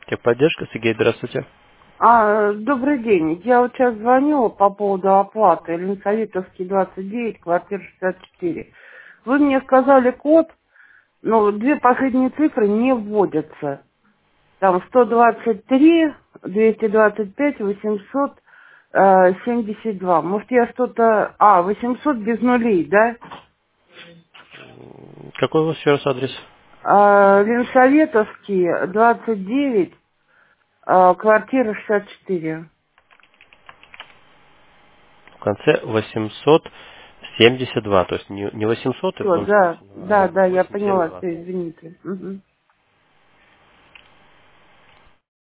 Техподдержка, Сергей, здравствуйте. Добрый день. Я вот сейчас звонила по поводу оплаты. Ленсоветовский 29, квартира 64. Вы мне сказали код, но две последние цифры не вводятся. Там 123, 225, 872. Может, я что-то... 800 без нулей, да? Какой у вас еще раз адрес? Ленсоветовский 29, квартира 64. В конце 872, то есть не 800 и Все, потом да, 72, да, а да, я поняла, 872. все, извините. Мгм.